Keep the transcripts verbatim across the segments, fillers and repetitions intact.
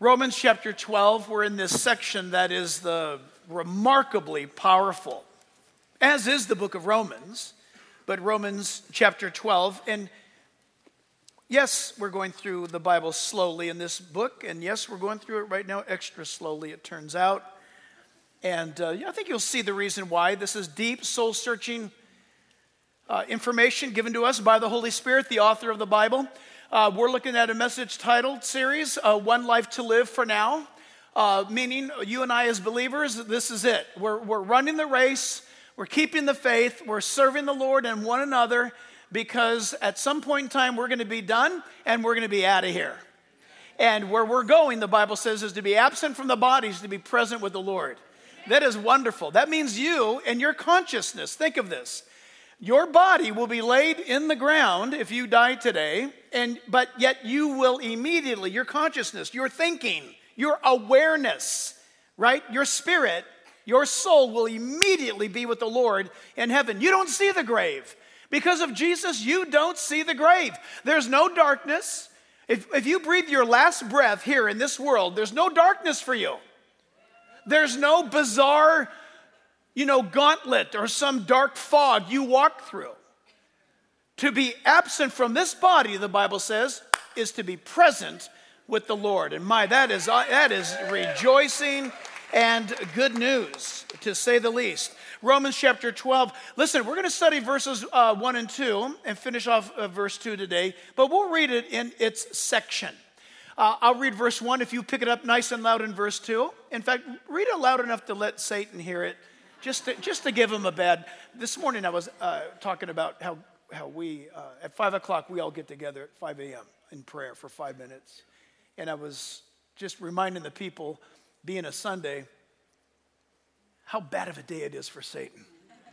Romans chapter twelve, we're in this section that is the remarkably powerful, as is the book of Romans, but Romans chapter twelve. And yes, we're going through the Bible slowly in this book, and yes, we're going through it right now extra slowly, it turns out. And uh, I think you'll see the reason why. This is deep, soul-searching uh, information given to us by the Holy Spirit, the author of the Bible. Uh, we're looking at a message titled series, uh, One Life to Live for Now, uh, meaning you and I as believers, this is it. We're, we're running the race, we're keeping the faith, we're serving the Lord and one another, because at some point in time we're going to be done and we're going to be out of here. And where we're going, the Bible says, is to be absent from the bodies, to be present with the Lord. That is wonderful. That means you and your consciousness, think of this. Your body will be laid in the ground if you die today, and but yet you will immediately, your consciousness, your thinking, your awareness, right? Your spirit, your soul will immediately be with the Lord in heaven. You don't see the grave. Because of Jesus, you don't see the grave. There's no darkness. If, if you breathe your last breath here in this world, there's no darkness for you. There's no bizarre, you know, gauntlet or some dark fog you walk through. To be absent from this body, the Bible says, is to be present with the Lord. And my, that is, that is rejoicing and good news, to say the least. Romans chapter twelve. Listen, we're going to study verses uh, one and two and finish off uh, verse two today, but we'll read it in its section. Uh, I'll read verse one if you pick it up nice and loud in verse two. In fact, read it loud enough to let Satan hear it, just to, just to give him a bad. This morning I was uh, talking about how, how we, uh, at five o'clock, we all get together at five a.m. in prayer for five minutes. And I was just reminding the people, being a Sunday, how bad of a day it is for Satan.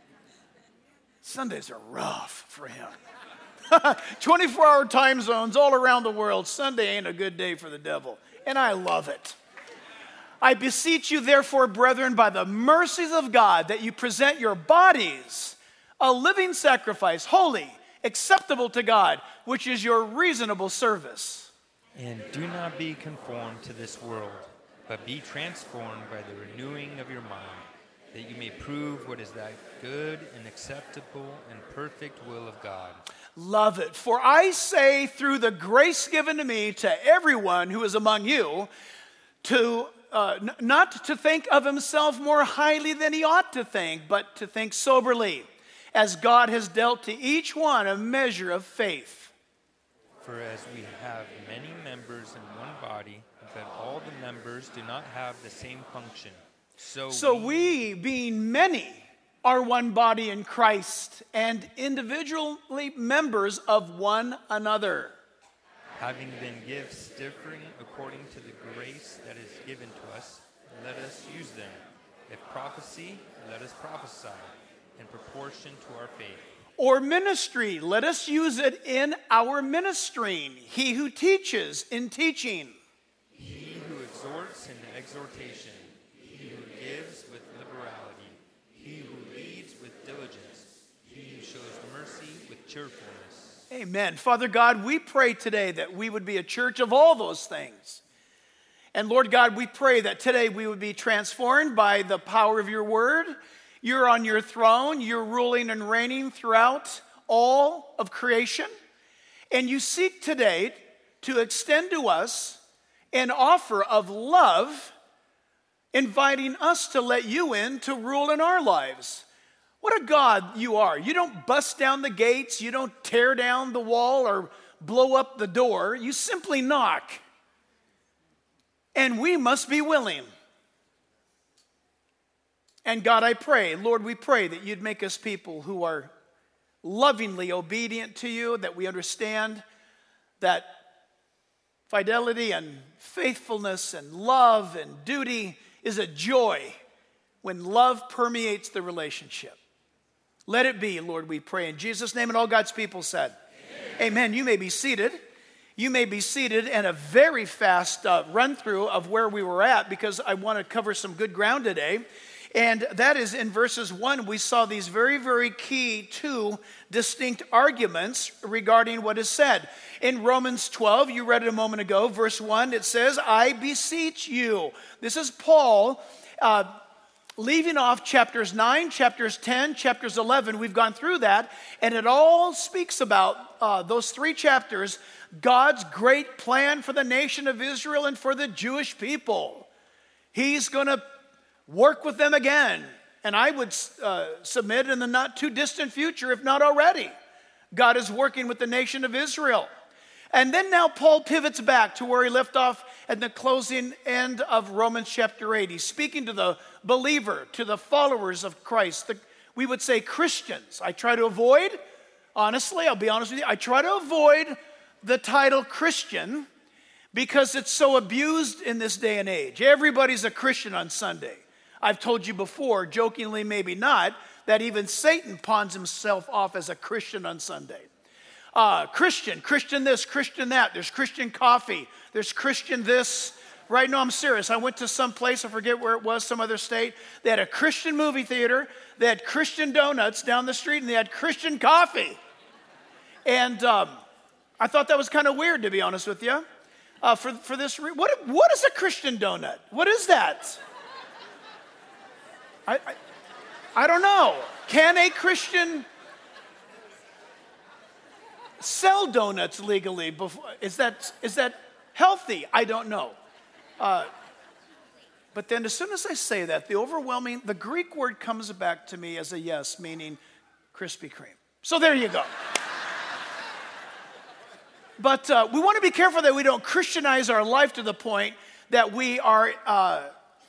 Sundays are rough for him. twenty-four hour time zones all around the world. Sunday ain't a good day for the devil, and I love it. I beseech you, therefore, brethren, by the mercies of God, that you present your bodies a living sacrifice, holy, acceptable to God, which is your reasonable service. And do not be conformed to this world, but be transformed by the renewing of your mind, that you may prove what is that good and acceptable and perfect will of God. Love it. For I say, through the grace given to me, to everyone who is among you, to uh, n- not to think of himself more highly than he ought to think, but to think soberly, as God has dealt to each one a measure of faith. For as we have many members in one body, but all the members do not have the same function, So, so we, we, being many, are one body in Christ and individually members of one another. having been gifts differing according to the grace that is given to us, let us use them. If prophecy, let us prophesy in proportion to our faith. Or ministry, let us use it in our ministering. He who teaches in teaching. He who exhorts in exhortation. He who gives with liberality. He who leads with diligence. He who shows mercy with cheerfulness. Amen. Father God, we pray today that we would be a church of all those things. And Lord God, we pray that today we would be transformed by the power of your word. You're on your throne. You're ruling and reigning throughout all of creation. And you seek today to extend to us an offer of love, inviting us to let you in to rule in our lives. What a God you are. You don't bust down the gates. You don't tear down the wall or blow up the door. You simply knock. And we must be willing. And God, I pray, Lord, we pray that you'd make us people who are lovingly obedient to you, that we understand that fidelity and faithfulness and love and duty is a joy when love permeates the relationship. Let it be, Lord, we pray in Jesus' name, and all God's people said, Amen. Amen. You may be seated. You may be seated, and a very fast uh, run through of where we were at, because I want to cover some good ground today. And that is in verses one, we saw these very, very key two distinct arguments regarding what is said. In Romans twelve, you read it a moment ago, verse one, it says, I beseech you. This is Paul uh, leaving off chapters nine, chapters ten, chapters eleven. We've gone through that, and it all speaks about uh, those three chapters, God's great plan for the nation of Israel and for the Jewish people. He's going to work with them again. And I would uh, submit in the not too distant future, if not already, God is working with the nation of Israel. And then now Paul pivots back to where he left off at the closing end of Romans chapter eight. He's speaking to the believer, to the followers of Christ. The, we would say Christians. I try to avoid, honestly, I'll be honest with you, I try to avoid the title Christian because it's so abused in this day and age. Everybody's a Christian on Sunday. I've told you before, jokingly maybe not, that even Satan pawns himself off as a Christian on Sunday. Uh, Christian, Christian this, Christian that. There's Christian coffee. There's Christian this. Right now, I'm serious. I went to some place, I forget where it was, some other state. They had a Christian movie theater. They had Christian donuts down the street, and they had Christian coffee. And um, I thought that was kind of weird, to be honest with you. Uh, for, for this, re- what, what is a Christian donut? What is that? I, I, I don't know. Can a Christian sell donuts legally? Before, is that is that healthy? I don't know. Uh, but then as soon as I say that, the overwhelming, the Greek word comes back to me as a yes, meaning Krispy Kreme. So there you go. But uh, we want to be careful that we don't Christianize our life to the point that we are uh,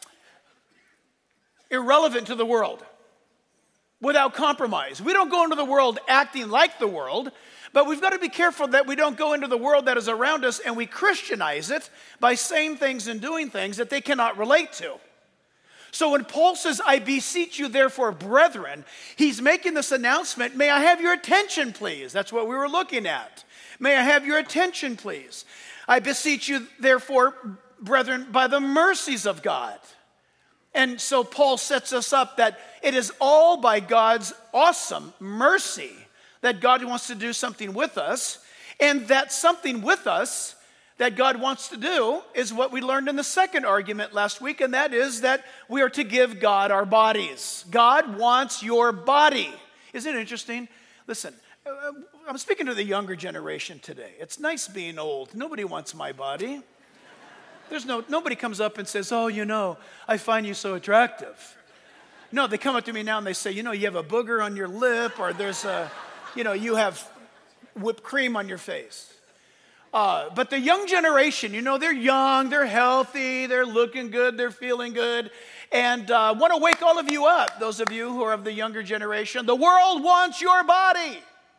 irrelevant to the world without compromise. We don't go into the world acting like the world, but we've got to be careful that we don't go into the world that is around us and we Christianize it by saying things and doing things that they cannot relate to. So when Paul says, I beseech you therefore, brethren, he's making this announcement, may I have your attention, please? That's what we were looking at. May I have your attention, please? I beseech you therefore, brethren, by the mercies of God. And so Paul sets us up that it is all by God's awesome mercy that God wants to do something with us. And that something with us that God wants to do is what we learned in the second argument last week, and that is that we are to give God our bodies. God wants your body. Isn't it interesting? Listen, I'm speaking to the younger generation today. It's nice being old. Nobody wants my body. There's no, nobody comes up and says, oh, you know, I find you so attractive. No, they come up to me now and they say, you know, you have a booger on your lip, or there's a, you know, you have whipped cream on your face. Uh, but the young generation, you know, they're young, they're healthy, they're looking good, they're feeling good. And I uh, want to wake all of you up, those of you who are of the younger generation. The world wants your body.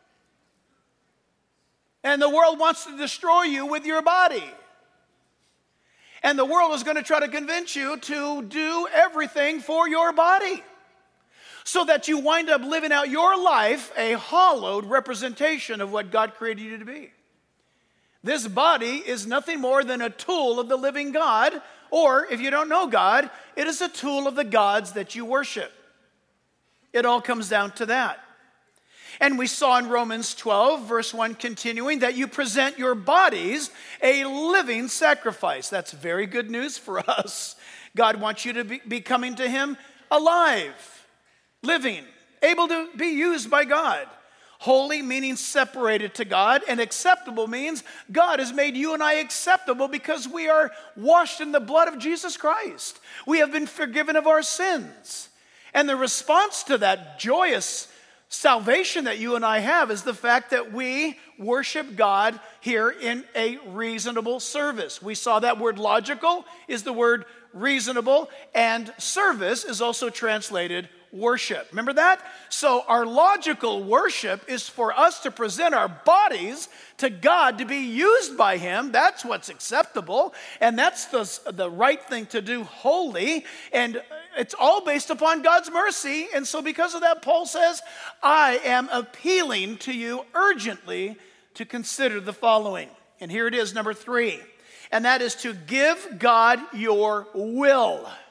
And the world wants to destroy you with your body. And the world is going to try to convince you to do everything for your body, so that you wind up living out your life a hollowed representation of what God created you to be. This body is nothing more than a tool of the living God, or if you don't know God, it is a tool of the gods that you worship. It all comes down to that. And we saw in Romans twelve, verse one, continuing, that you present your bodies a living sacrifice. That's very good news for us. God wants you to be, be coming to him alive, living, able to be used by God. Holy meaning separated to God, and acceptable means God has made you and I acceptable because we are washed in the blood of Jesus Christ. We have been forgiven of our sins. And the response to that joyous salvation that you and I have is the fact that we worship God here in a reasonable service. We saw that word logical is the word reasonable, and service is also translated worship. Remember that? So our logical worship is for us to present our bodies to God to be used by him. That's what's acceptable, and that's the, the right thing to do, holy, and it's all based upon God's mercy. And so because of that, Paul says, I am appealing to you urgently to consider the following. And here it is, number three, and that is to give God your will.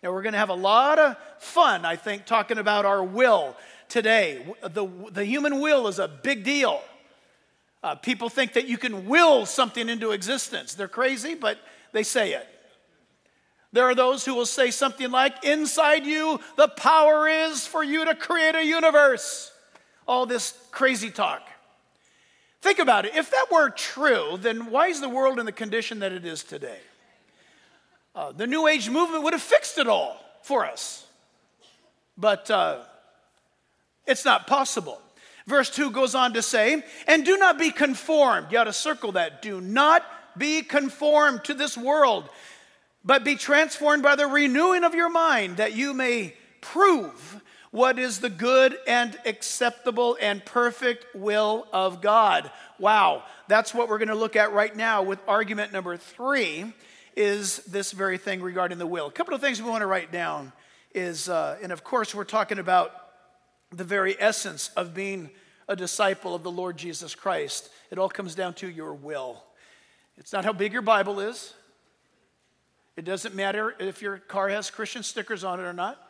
Now, we're going to have a lot of fun, I think, talking about our will today. The, the human will is a big deal. Uh, people think that you can will something into existence. They're crazy, but they say it. There are those who will say something like, inside you, the power is for you to create a universe. All this crazy talk. Think about it. If that were true, then why is the world in the condition that it is today? Uh, the New Age movement would have fixed it all for us. But uh, it's not possible. Verse two goes on to say, and do not be conformed. You ought to circle that. Do not be conformed to this world, but be transformed by the renewing of your mind, that you may prove what is the good and acceptable and perfect will of God. Wow, that's what we're going to look at right now with argument number three, is this very thing regarding the will. A couple of things we want to write down is, uh, and of course we're talking about the very essence of being a disciple of the Lord Jesus Christ. It all comes down to your will. It's not how big your Bible is. It doesn't matter if your car has Christian stickers on it or not.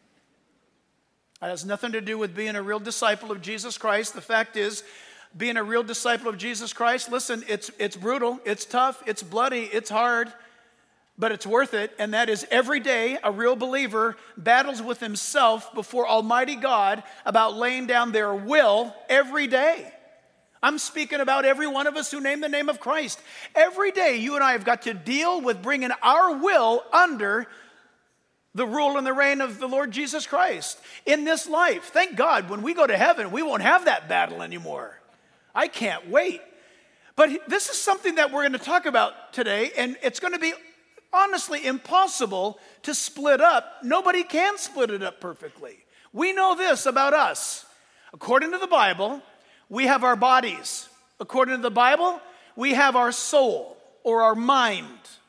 It has nothing to do with being a real disciple of Jesus Christ. The fact is, being a real disciple of Jesus Christ, listen, it's it's brutal, it's tough, it's bloody, it's hard, but it's worth it. And that is every day a real believer battles with himself before Almighty God about laying down their will every day. I'm speaking about every one of us who name the name of Christ. Every day you and I have got to deal with bringing our will under the rule and the reign of the Lord Jesus Christ in this life. Thank God when we go to heaven, we won't have that battle anymore. I can't wait. But this is something that we're going to talk about today, and it's going to be honestly impossible to split up. Nobody can split it up perfectly. We know this about us. According to the Bible, we have our bodies. According to the Bible, we have our soul or our mind.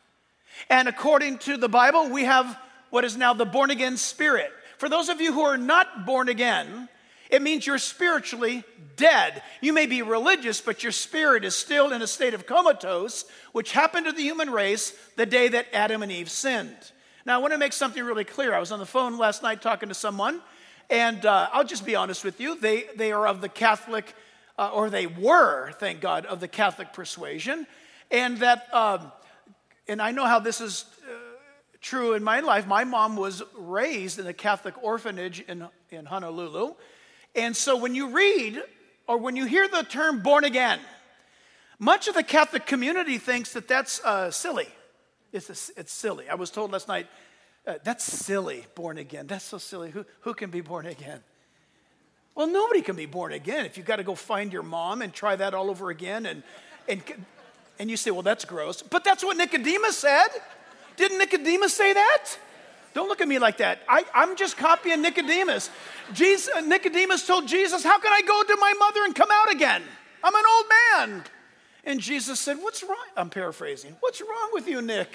And according to the Bible, we have what is now the born-again spirit. For those of you who are not born again, it means you're spiritually dead. You may be religious, but your spirit is still in a state of comatose, which happened to the human race the day that Adam and Eve sinned. Now, I want to make something really clear. I was on the phone last night talking to someone, and uh, I'll just be honest with you. They, they are of the Catholic, uh, or they were, thank God, of the Catholic persuasion. And that, um, and I know how this is uh, true in my life. My mom was raised in a Catholic orphanage in, in Honolulu. And so when you read or when you hear the term born again, much of the Catholic community thinks that that's uh, silly. It's, a, it's silly. I was told last night, uh, that's silly, born again. That's so silly. Who, who can be born again? Well, nobody can be born again. If you've got to go find your mom and try that all over again, and, and, and you say, well, that's gross. But that's what Nicodemus said. Didn't Nicodemus say that? Don't look at me like that. I, I'm just copying Nicodemus. Jesus, Nicodemus told Jesus, how can I go to my mother and come out again? I'm an old man. And Jesus said, what's wrong? I'm paraphrasing. What's wrong with you, Nick?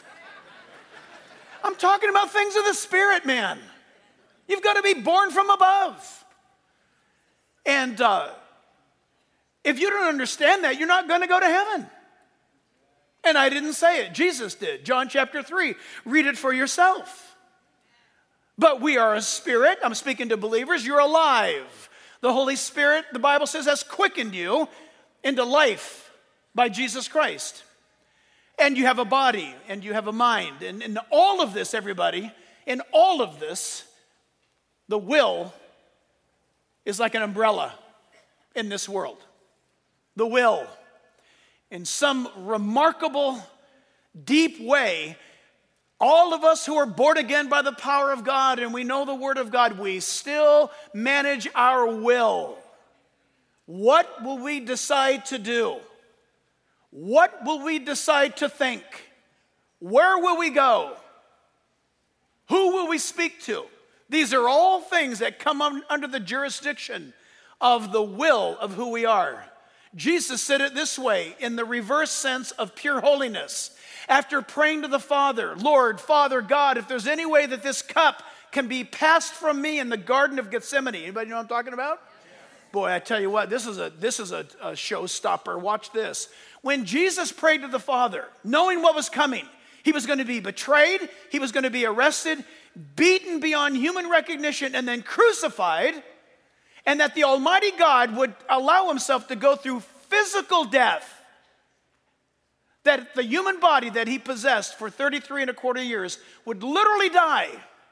I'm talking about things of the Spirit, man. You've got to be born from above. And uh, if you don't understand that, you're not going to go to heaven. And I didn't say it. Jesus did. John chapter three. Read it for yourself. But we are a spirit. I'm speaking to believers. You're alive. The Holy Spirit, the Bible says, has quickened you into life by Jesus Christ. And you have a body and you have a mind. And in all of this, everybody, in all of this, the will is like an umbrella in this world. The will. In some remarkable, deep way, all of us who are born again by the power of God and we know the Word of God, we still manage our will. What will we decide to do? What will we decide to think? Where will we go? Who will we speak to? These are all things that come under the jurisdiction of the will of who we are. Jesus said it this way, in the reverse sense of pure holiness. After praying to the Father, Lord, Father God, if there's any way that this cup can be passed from me in the Garden of Gethsemane. Anybody know what I'm talking about? Boy, I tell you what, this is a this is a, a showstopper. Watch this. When Jesus prayed to the Father, knowing what was coming, He was going to be betrayed. He was going to be arrested, beaten beyond human recognition, and then crucified. And that the Almighty God would allow himself to go through physical death. That the human body that he possessed for thirty-three and a quarter years would literally die.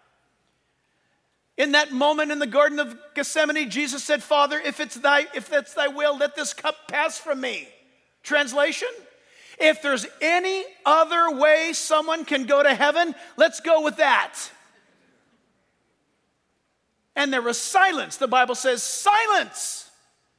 In that moment in the Garden of Gethsemane, Jesus said, Father, if it's thy, if that's thy will, let this cup pass from me. Translation? If there's any other way someone can go to heaven, let's go with that. And there was silence. The Bible says silence.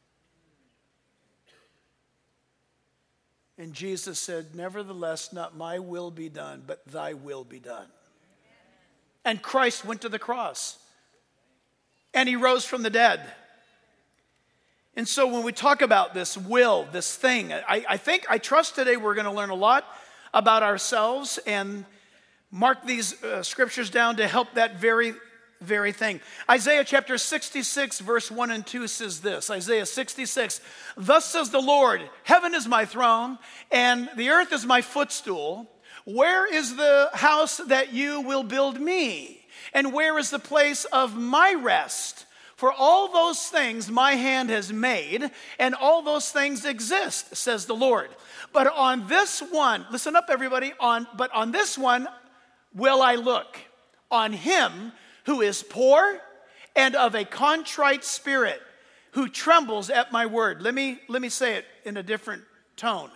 And Jesus said, nevertheless, not my will be done, but thy will be done. And Christ went to the cross. And he rose from the dead. And so when we talk about this will, this thing, I, I think, I trust today we're going to learn a lot about ourselves and mark these uh, scriptures down to help that very, very thing. Isaiah chapter sixty-six, verse one and two says this. Isaiah sixty-six, thus says the Lord, heaven is my throne, and the earth is my footstool. Where is the house that you will build me? And where is the place of my rest? For all those things my hand has made, and all those things exist, says the Lord. But on this one, listen up everybody, on but on this one will I look, on him who is poor and of a contrite spirit, who trembles at my word. Let me, let me say it in a different tone.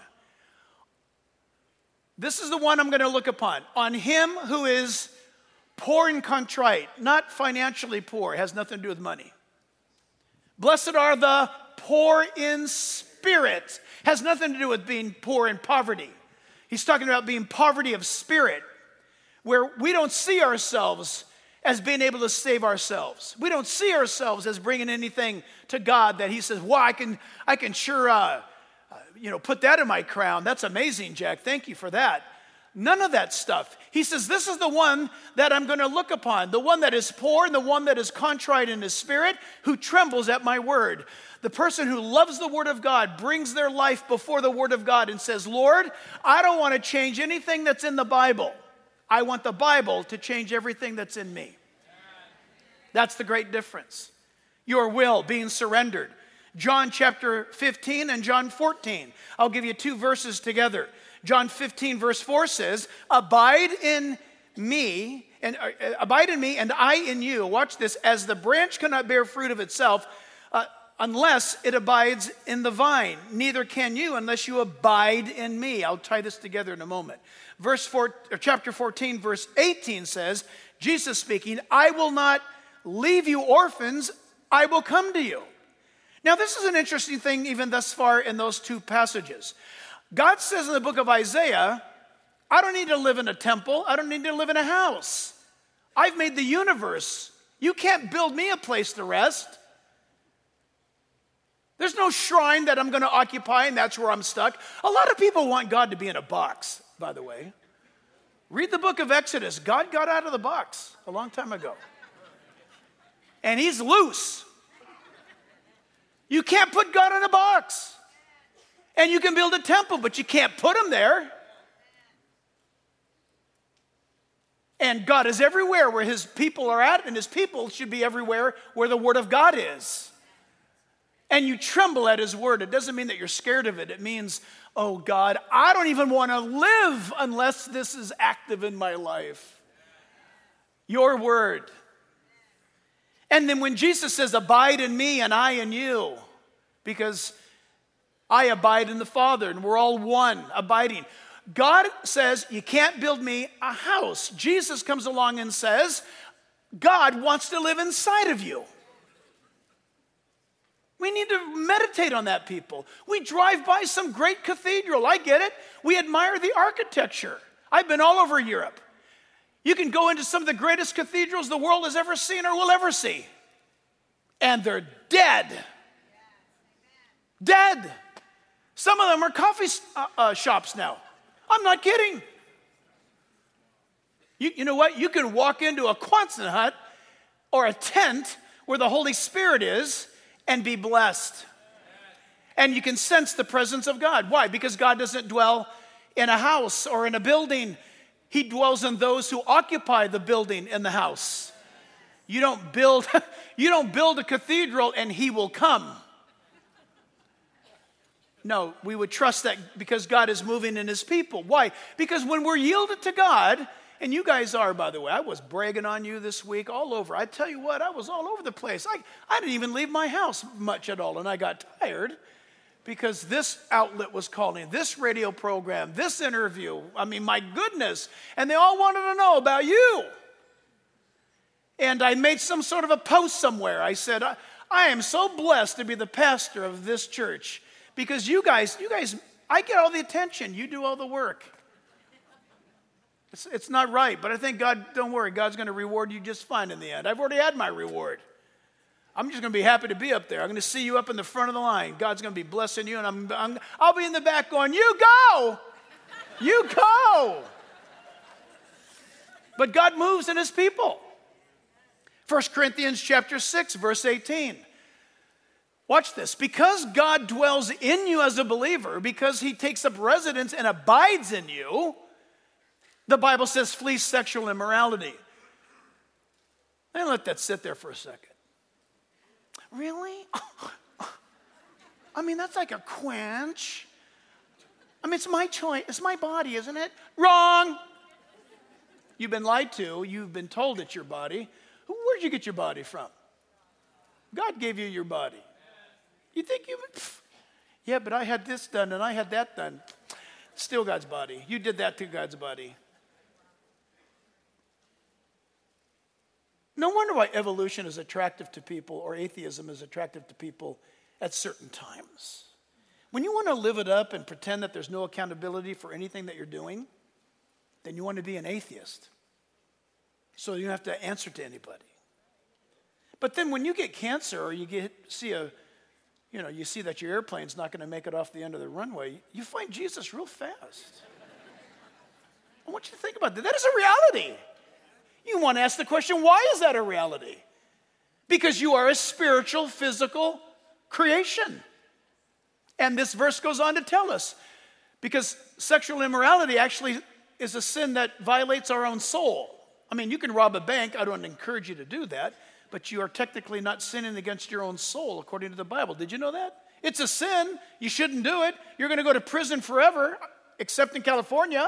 This is the one I'm going to look upon. On him who is poor and contrite, not financially poor, it has nothing to do with money. Blessed are the poor in spirit, has nothing to do with being poor in poverty. He's talking about being poverty of spirit, where we don't see ourselves as being able to save ourselves. We don't see ourselves as bringing anything to God that he says, well, I can, I can sure uh, uh, you know, put that in my crown. That's amazing, Jack. Thank you for that. None of that stuff. He says, this is the one that I'm going to look upon, the one that is poor and the one that is contrite in his spirit, who trembles at my word. The person who loves the word of God brings their life before the word of God and says, Lord, I don't want to change anything that's in the Bible. I want the Bible to change everything that's in me. That's the great difference. Your will being surrendered. John chapter fifteen and John fourteen. I'll give you two verses together. John fifteen verse four says, abide in me, and uh, abide in me and I in you. Watch this. As the branch cannot bear fruit of itself uh, unless it abides in the vine, neither can you unless you abide in me. I'll tie this together in a moment. Verse four, or chapter fourteen verse eighteen says, Jesus speaking, I will not leave you orphans, I will come to you. Now this is an interesting thing even thus far in those two passages. God says in the book of Isaiah, I don't need to live in a temple. I don't need to live in a house. I've made the universe. You can't build me a place to rest. There's no shrine that I'm going to occupy and that's where I'm stuck. A lot of people want God to be in a box, by the way. Read the book of Exodus. God got out of the box a long time ago. And he's loose. You can't put God in a box. And you can build a temple, but you can't put him there. And God is everywhere where his people are at, and his people should be everywhere where the word of God is. And you tremble at his word. It doesn't mean that you're scared of it. It means, oh God, I don't even want to live unless this is active in my life. Your word. And then when Jesus says, abide in me and I in you, because I abide in the Father, and we're all one, abiding. God says, you can't build me a house. Jesus comes along and says, God wants to live inside of you. We need to meditate on that, people. We drive by some great cathedral. I get it. We admire the architecture. I've been all over Europe. You can go into some of the greatest cathedrals the world has ever seen or will ever see. And they're dead. Dead. Some of them are coffee uh, uh, shops now. I'm not kidding. You, you know what? You can walk into a Quonset hut or a tent where the Holy Spirit is and be blessed. And you can sense the presence of God. Why? Because God doesn't dwell in a house or in a building. He dwells in those who occupy the building and the house. You don't build, you don't build a cathedral and he will come. No, we would trust that because God is moving in his people. Why? Because when we're yielded to God, and you guys are, by the way, I was bragging on you this week all over. I tell you what, I was all over the place. I, I didn't even leave my house much at all, and I got tired because this outlet was calling, this radio program, this interview. I mean, my goodness. And they all wanted to know about you. And I made some sort of a post somewhere. I said, I, I am so blessed to be the pastor of this church. Because you guys, you guys, I get all the attention. You do all the work. It's, it's not right, but I think God, don't worry, God's going to reward you just fine in the end. I've already had my reward. I'm just going to be happy to be up there. I'm going to see you up in the front of the line. God's going to be blessing you, and I'm, I'm, I'll be in the back going, you go! You go! But God moves in his people. First Corinthians chapter six, verse eighteen. Watch this. Because God dwells in you as a believer, because he takes up residence and abides in you, the Bible says flee sexual immorality. And let that sit there for a second. Really? I mean, that's like a quench. I mean, it's my choice. It's my body, isn't it? Wrong. You've been lied to. You've been told it's your body. Where'd you get your body from? God gave you your body. You think you, pff, yeah, but I had this done and I had that done. Still God's body. You did that to God's body. No wonder why evolution is attractive to people or atheism is attractive to people at certain times. When you want to live it up and pretend that there's no accountability for anything that you're doing, then you want to be an atheist. So you don't have to answer to anybody. But then when you get cancer or you get see a You know, you see that your airplane's not going to make it off the end of the runway, you find Jesus real fast. I want you to think about that. That is a reality. You want to ask the question, why is that a reality? Because you are a spiritual, physical creation. And this verse goes on to tell us, because sexual immorality actually is a sin that violates our own soul. I mean, you can rob a bank. I don't encourage you to do that. But you are technically not sinning against your own soul, according to the Bible. Did you know that? It's a sin. You shouldn't do it. You're going to go to prison forever, except in California.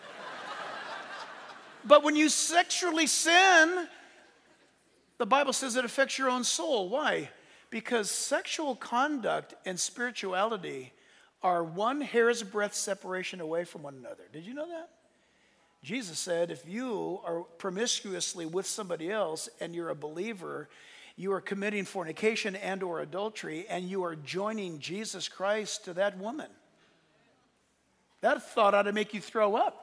But when you sexually sin, the Bible says it affects your own soul. Why? Because sexual conduct and spirituality are one hair's breadth separation away from one another. Did you know that? Jesus said, if you are promiscuously with somebody else and you're a believer, you are committing fornication and or adultery, and you are joining Jesus Christ to that woman. That thought ought to make you throw up.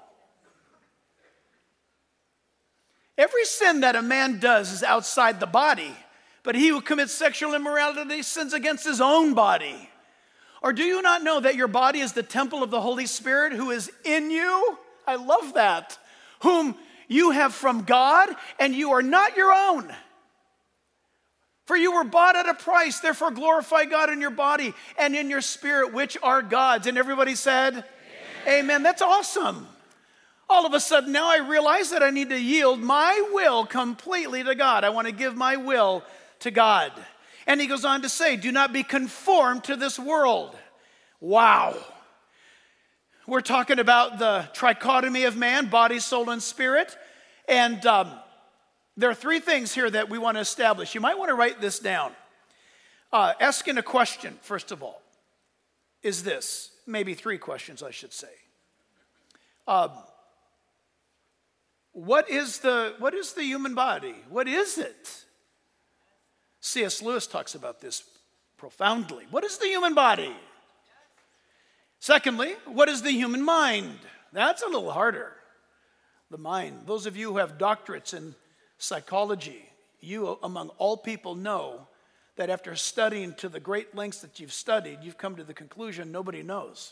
Every sin that a man does is outside the body, but he who commits sexual immorality sins against his own body. Or do you not know that your body is the temple of the Holy Spirit who is in you? I love that. Whom you have from God, and you are not your own. For you were bought at a price, therefore glorify God in your body and in your spirit, which are God's. And everybody said, Amen. Amen. That's awesome. All of a sudden now I realize that I need to yield my will completely to God. I want to give my will to God. And he goes on to say, do not be conformed to this world. Wow. We're talking about the trichotomy of man, body, soul, and spirit. And um, there are three things here that we want to establish. You might want to write this down. Uh, asking a question, first of all, is this. Maybe three questions, I should say. Um, what is the what is the human body? What is it? C S Lewis talks about this profoundly. What is the human body? Secondly, what is the human mind? That's a little harder. The mind. Those of you who have doctorates in psychology, you among all people know that after studying to the great lengths that you've studied, you've come to the conclusion nobody knows.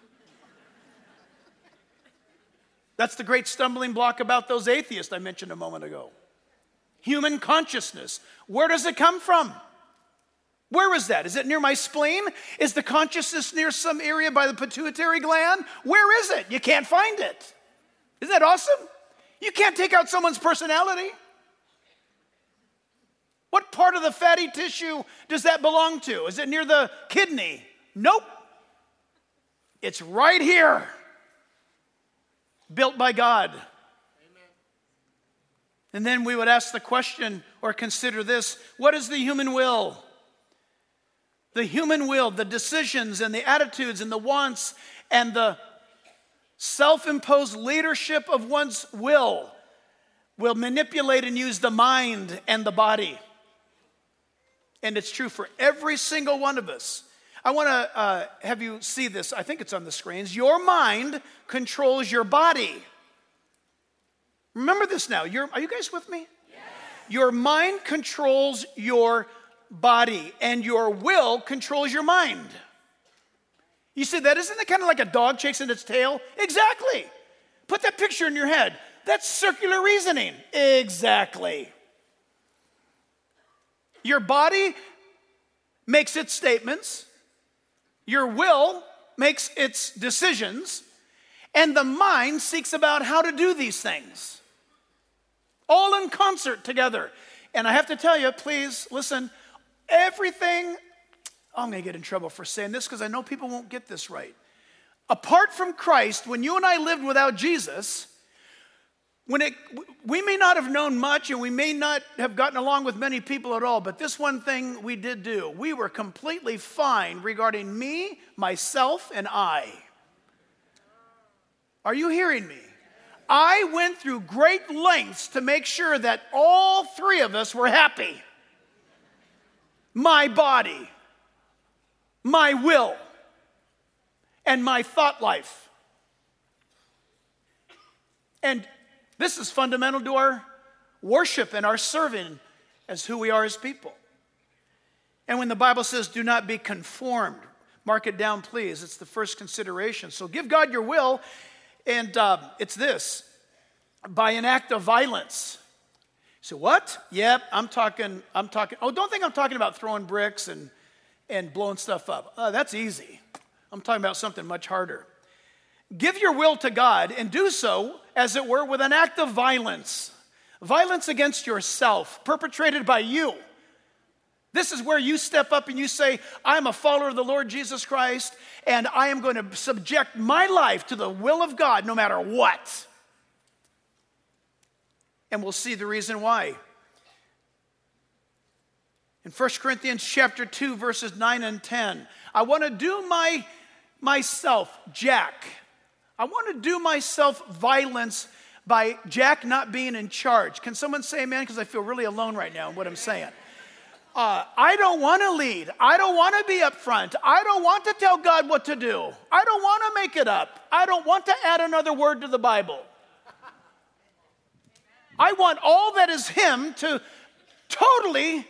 That's the great stumbling block about those atheists I mentioned a moment ago. Human consciousness. Where does it come from? Where is that? Is it near my spleen? Is the consciousness near some area by the pituitary gland? Where is it? You can't find it. Isn't that awesome? You can't take out someone's personality. What part of the fatty tissue does that belong to? Is it near the kidney? Nope. It's right here. Built by God. Amen. And then we would ask the question or consider this: what is the human will? The human will, the decisions and the attitudes and the wants and the self-imposed leadership of one's will will manipulate and use the mind and the body. And it's true for every single one of us. I want to uh, have you see this. I think it's on the screens. Your mind controls your body. Remember this now. You're, are you guys with me? Yes. Your mind controls your body, and your will controls your mind. You see that? Isn't it kind of like a dog chasing its tail? Exactly. Put that picture in your head. That's circular reasoning. Exactly. Your body makes its statements. Your will makes its decisions. And the mind seeks about how to do these things. All in concert together. And I have to tell you, please listen, everything, oh, I'm going to get in trouble for saying this because I know people won't get this right. Apart from Christ, when you and I lived without Jesus, when it, we may not have known much and we may not have gotten along with many people at all, but this one thing we did do. We were completely fine regarding me, myself, and I. Are you hearing me? I went through great lengths to make sure that all three of us were happy. My body, my will, and my thought life. And this is fundamental to our worship and our serving as who we are as people. And when the Bible says, do not be conformed, mark it down, please. It's the first consideration. So give God your will, and uh, it's this: by an act of violence. So what? Yep, I'm talking, I'm talking, oh, don't think I'm talking about throwing bricks and, and blowing stuff up. Uh, that's easy. I'm talking about something much harder. Give your will to God and do so, as it were, with an act of violence. Violence against yourself, perpetrated by you. This is where you step up and you say, I'm a follower of the Lord Jesus Christ, and I am going to subject my life to the will of God no matter what. And we'll see the reason why. In First Corinthians chapter two, verses nine and ten, I want to do my myself, Jack. I want to do myself violence by Jack not being in charge. Can someone say amen? Because I feel really alone right now in what I'm saying. Uh, I don't want to lead. I don't want to be up front. I don't want to tell God what to do. I don't want to make it up. I don't want to add another word to the Bible. I want all that is Him to totally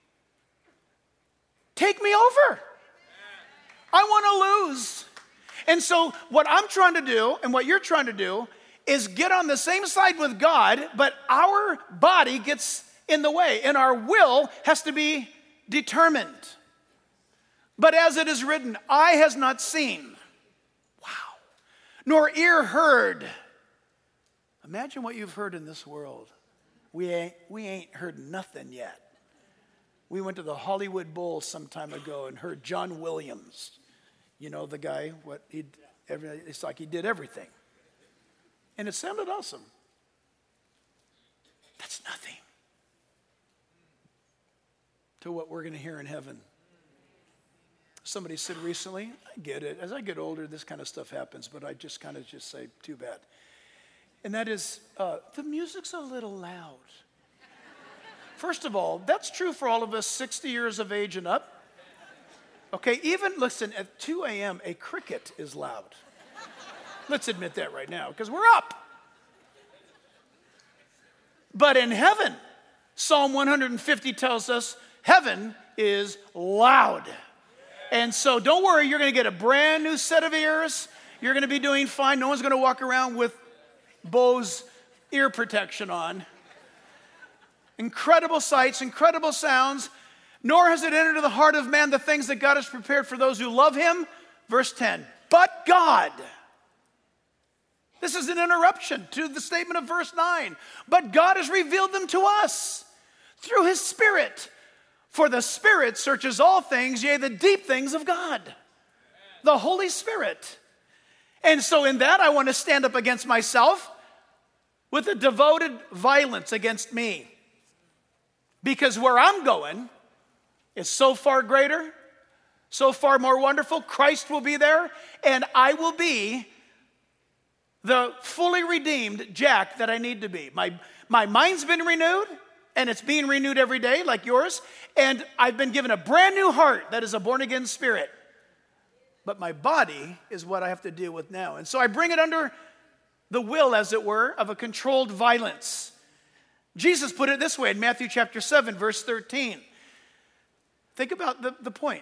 take me over. I want to lose. And so what I'm trying to do and what you're trying to do is get on the same side with God, but our body gets in the way and our will has to be determined. But as it is written, eye has not seen, wow, nor ear heard. Imagine what you've heard in this world. We ain't, we ain't heard nothing yet. We went to the Hollywood Bowl some time ago and heard John Williams. You know the guy, what he it's like he did everything. And it sounded awesome. That's nothing to what we're going to hear in heaven. Somebody said recently, I get it. As I get older, this kind of stuff happens, but I just kind of just say, too bad. And that is, uh, the music's a little loud. First of all, that's true for all of us sixty years of age and up. Okay, even, listen, at two a.m., a cricket is loud. Let's admit that right now, because we're up. But in heaven, Psalm one fifty tells us, heaven is loud. And so don't worry, you're going to get a brand new set of ears. You're going to be doing fine. No one's going to walk around with Bose ear protection on. Incredible sights, incredible sounds. Nor has it entered into the heart of man the things that God has prepared for those who love Him. Verse ten, but God This is an interruption to the statement of verse nine. But God has revealed them to us through his Spirit. For the Spirit searches all things, yea, the deep things of God. The Holy Spirit. And so in that, I want to stand up against myself with a devoted violence against me. Because where I'm going is so far greater, so far more wonderful. Christ will be there, and I will be the fully redeemed Jack that I need to be. My, my mind's been renewed, and it's being renewed every day like yours, and I've been given a brand new heart that is a born-again spirit. But my body is what I have to deal with now. And so I bring it under the will, as it were, of a controlled violence. Jesus put it this way in Matthew chapter seven, verse thirteen. Think about the, the point.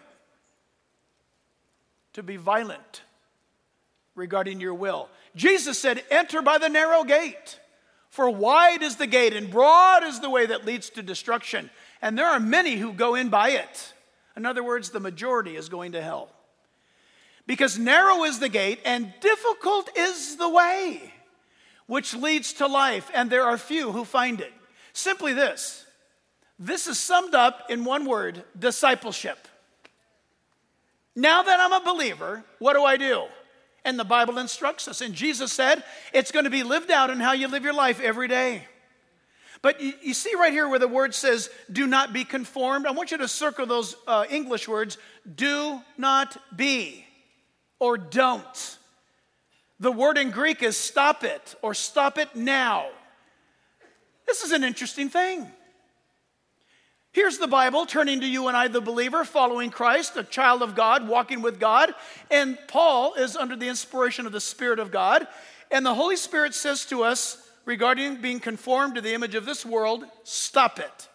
To be violent regarding your will. Jesus said, enter by the narrow gate. For wide is the gate and broad is the way that leads to destruction. And there are many who go in by it. In other words, the majority is going to hell. Because narrow is the gate and difficult is the way which leads to life. And there are few who find it. Simply this. This is summed up in one word, discipleship. Now that I'm a believer, what do I do? And the Bible instructs us. And Jesus said, it's going to be lived out in how you live your life every day. But you, you see right here where the word says, do not be conformed. I want you to circle those uh, English words, do not be or don't. The word in Greek is stop it or stop it now. This is an interesting thing. Here's the Bible turning to you and I, the believer, following Christ, a child of God, walking with God. And Paul is under the inspiration of the Spirit of God. And the Holy Spirit says to us, regarding being conformed to the image of this world, stop it.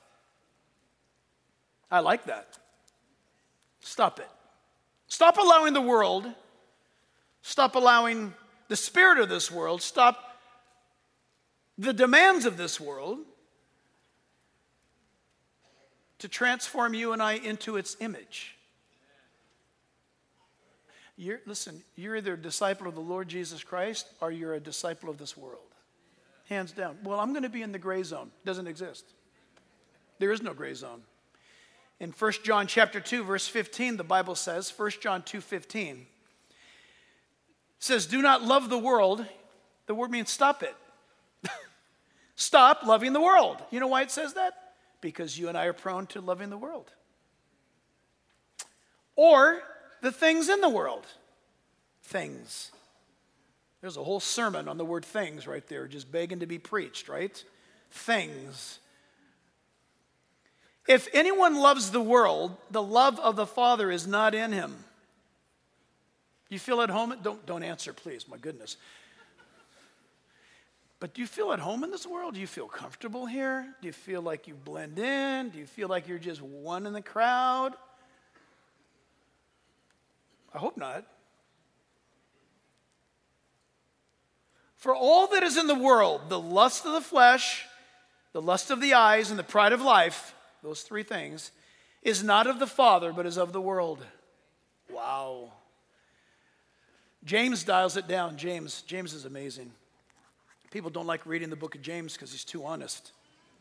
I like that. Stop it. Stop allowing the world, stop allowing the spirit of this world, stop the demands of this world to transform you and I into its image. You're, listen, you're either a disciple of the Lord Jesus Christ or you're a disciple of this world. Hands down. Well, I'm going to be in the gray zone. Doesn't exist. There is no gray zone. In First John chapter two, verse fifteen, the Bible says, First John two fifteen, says, do not love the world. The word means stop it. Stop loving the world. You know why it says that? Because you and I are prone to loving the world. Or the things in the world. Things. There's a whole sermon on the word things right there, just begging to be preached, right? Things. If anyone loves the world, the love of the Father is not in him. You feel at home? Don't, don't answer, please, my goodness. But do you feel at home in this world? Do you feel comfortable here? Do you feel like you blend in? Do you feel like you're just one in the crowd? I hope not. For all that is in the world, the lust of the flesh, the lust of the eyes, and the pride of life, those three things, is not of the Father, but is of the world. Wow. James dials it down. James, James is amazing. People don't like reading the book of James because he's too honest.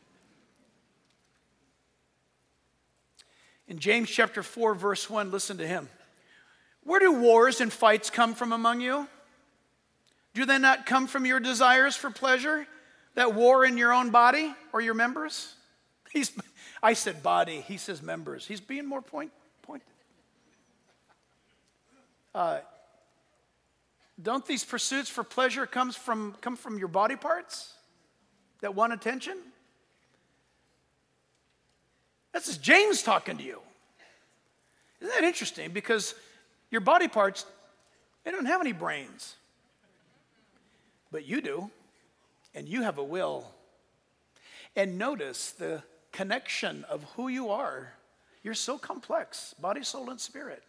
In James chapter four, verse one, listen to him. Where do wars and fights come from among you? Do they not come from your desires for pleasure that war in your own body or your members? He's, I said body, he says members. He's being more point, pointed. Uh, Don't these pursuits for pleasure comes from, come from your body parts that want attention? This is James talking to you. Isn't that interesting? Because your body parts, they don't have any brains. But you do. And you have a will. And notice the connection of who you are. You're so complex, body, soul, and spirit.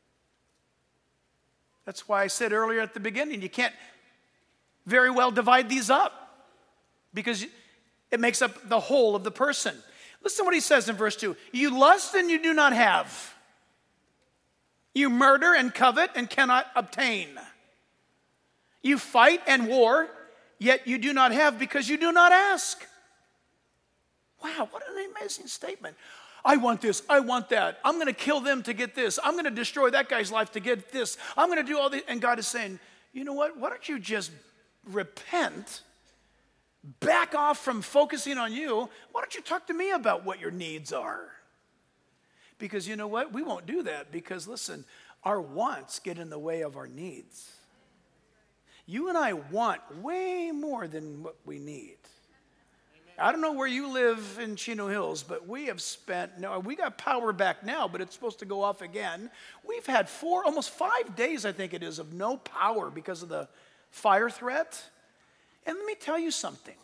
That's why I said earlier at the beginning, you can't very well divide these up because it makes up the whole of the person. Listen to what he says in verse two. You lust and you do not have. You murder and covet and cannot obtain. You fight and war, yet you do not have because you do not ask. Wow, what an amazing statement. I want this, I want that. I'm going to kill them to get this. I'm going to destroy that guy's life to get this. I'm going to do all this. And God is saying, you know what? Why don't you just repent, back off from focusing on you. Why don't you talk to me about what your needs are? Because you know what? We won't do that because, listen, our wants get in the way of our needs. You and I want way more than what we need. I don't know where you live in Chino Hills, but we have spent, no, we got power back now, but it's supposed to go off again. We've had four, almost five days, I think it is, of no power because of the fire threat. And let me tell you something.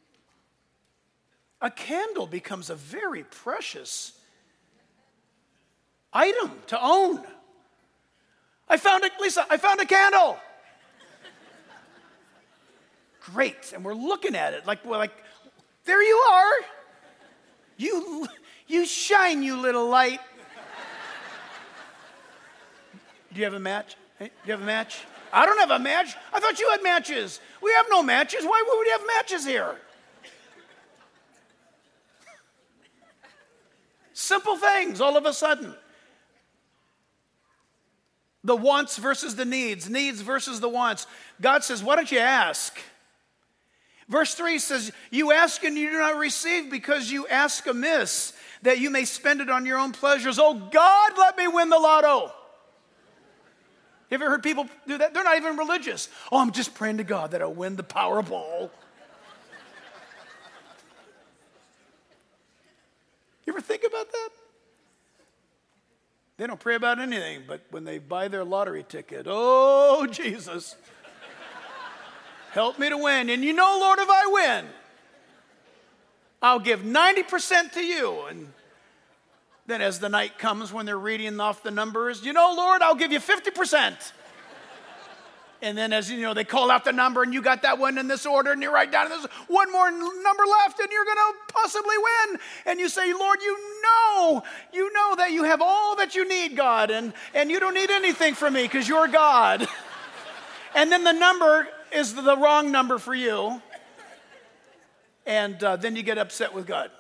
A candle becomes a very precious item to own. I found it, Lisa, I found a candle. Great, and we're looking at it like, we're like, there you are. You, you shine, you little light. Do you have a match? Hey, do you have a match? I don't have a match. I thought you had matches. We have no matches. Why would we have matches here? Simple things all of a sudden. The wants versus the needs. Needs versus the wants. God says, why don't you ask? Verse three says, you ask and you do not receive because you ask amiss, that you may spend it on your own pleasures. Oh God, let me win the lotto. You ever heard people do that? They're not even religious. Oh, I'm just praying to God that I'll win the Powerball. You ever think about that? They don't pray about anything, but when they buy their lottery ticket, oh, Jesus, help me to win. And you know, Lord, if I win, I'll give ninety percent to you. And then as the night comes when they're reading off the numbers, you know, Lord, I'll give you fifty percent. And then as you know, they call out the number and you got that one in this order and you write down there's one more number left and you're going to possibly win. And you say, Lord, you know, you know that you have all that you need, God, and, and you don't need anything from me because you're God. And then the number is the wrong number for you. And uh, then you get upset with God.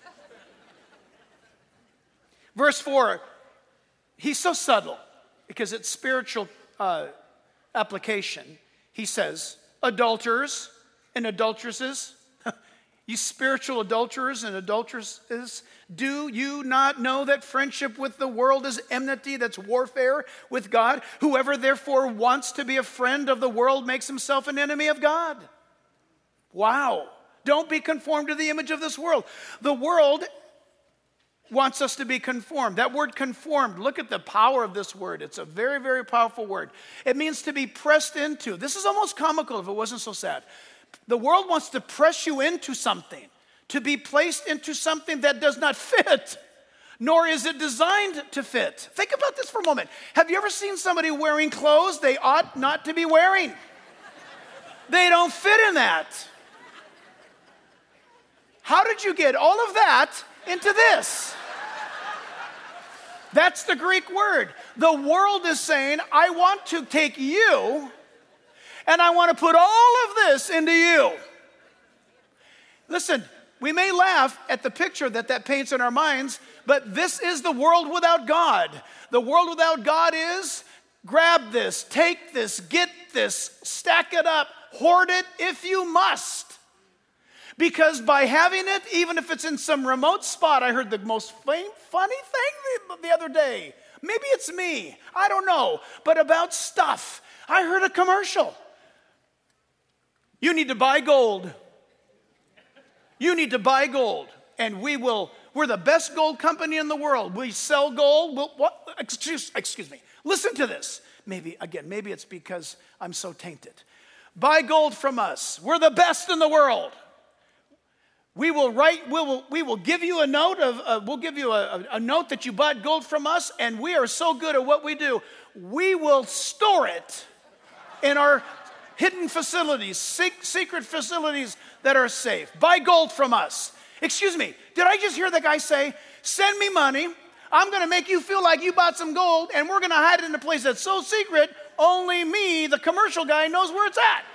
Verse four, he's so subtle because it's spiritual uh, application. He says, adulterers and adulteresses, you spiritual adulterers and adulteresses, do you not know that friendship with the world is enmity, that's warfare with God? Whoever therefore wants to be a friend of the world makes himself an enemy of God. Wow. Don't be conformed to the image of this world. The world wants us to be conformed. That word conformed, look at the power of this word. It's a very, very powerful word. It means to be pressed into. This is almost comical if it wasn't so sad. The world wants to press you into something, to be placed into something that does not fit, nor is it designed to fit. Think about this for a moment. Have you ever seen somebody wearing clothes they ought not to be wearing? They don't fit in that. How did you get all of that into this? That's the Greek word. The world is saying, I want to take you and I want to put all of this into you. Listen, we may laugh at the picture that that paints in our minds, but this is the world without God. The world without God is grab this, take this, get this, stack it up, hoard it if you must. Because by having it, even if it's in some remote spot, I heard the most funny thing the other day. Maybe it's me. I don't know. But about stuff. I heard a commercial. You need to buy gold. You need to buy gold. And we will, we're the best gold company in the world. We sell gold. We'll, what? Excuse, excuse me. Listen to this. Maybe, again, maybe it's because I'm so tainted. Buy gold from us. We're the best in the world. We will write, we will, we will give you a note of, uh, we'll give you a, a note that you bought gold from us, and we are so good at what we do. We will store it in our hidden facilities, secret facilities that are safe. Buy gold from us. Excuse me, did I just hear the guy say, send me money, I'm going to make you feel like you bought some gold, and we're going to hide it in a place that's so secret, Only me, the commercial guy, knows where it's at.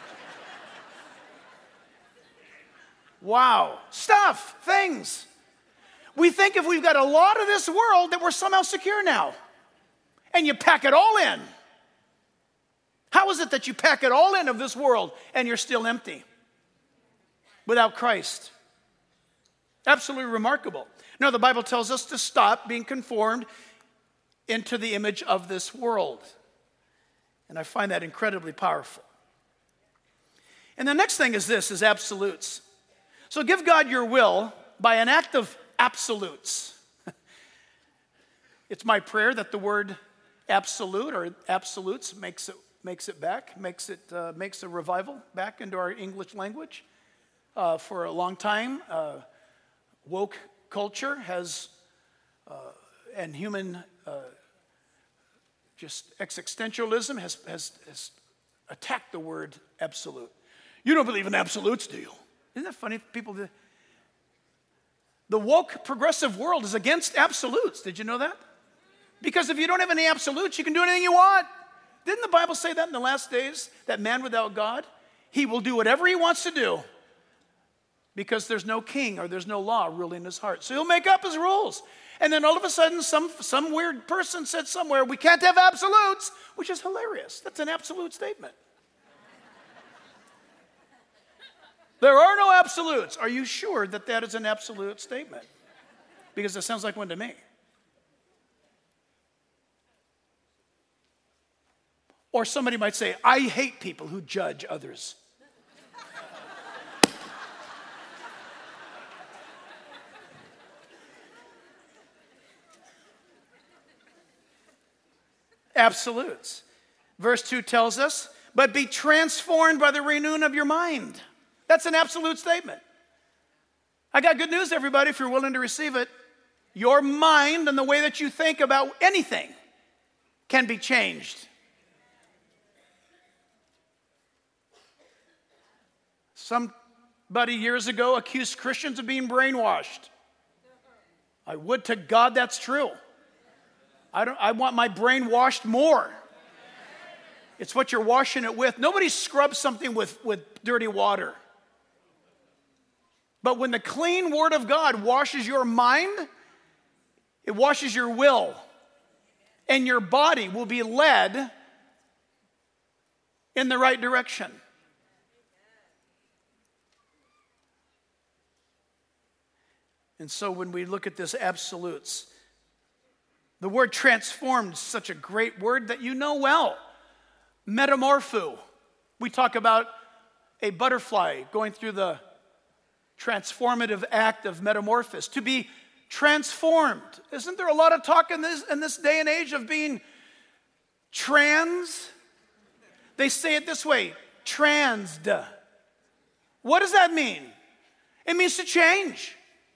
Wow. Stuff, things. We think if we've got a lot of this world that we're somehow secure now. And you pack it all in. How is it that you pack it all in of this world and you're still empty without Christ? Absolutely remarkable. No, the Bible tells us to stop being conformed into the image of this world. And I find that incredibly powerful. And the next thing is this, is absolutes. So give God your will by an act of absolutes. It's my prayer that the word absolute or absolutes makes it makes it back, makes it uh, makes a revival back into our English language. Uh, for a long time, uh, woke culture has uh, and human uh, just existentialism has, has has attacked the word absolute. You don't believe in absolutes, do you? Isn't that funny? People do. The woke progressive world is against absolutes. Did you know that? Because if you don't have any absolutes, you can do anything you want. Didn't the Bible say that in the last days? That man without God, he will do whatever he wants to do because there's no king or there's no law ruling his heart. So he'll make up his rules. And then all of a sudden, some, some weird person said somewhere, we can't have absolutes, which is hilarious. That's an absolute statement. There are no absolutes. Are you sure that that is an absolute statement? Because it sounds like one to me. Or somebody might say, I hate people who judge others. Absolutes. Verse two tells us, but be transformed by the renewing of your mind. That's an absolute statement. I got good news, everybody, if you're willing to receive it. Your mind and the way that you think about anything can be changed. Somebody years ago accused Christians of being brainwashed. I would to God that's true. I don't. I want my brain washed more. It's what you're washing it with. Nobody scrubs something with, with dirty water. But when the clean Word of God washes your mind, it washes your will. And your body will be led in the right direction. And so when we look at this absolutes, the word transformed is such a great word that you know well. Metamorpho. We talk about a butterfly going through the transformative act of metamorphosis. To be transformed. Isn't there a lot of talk in this, in this day and age of being trans? They say it this way, transed. What does that mean? It means to change.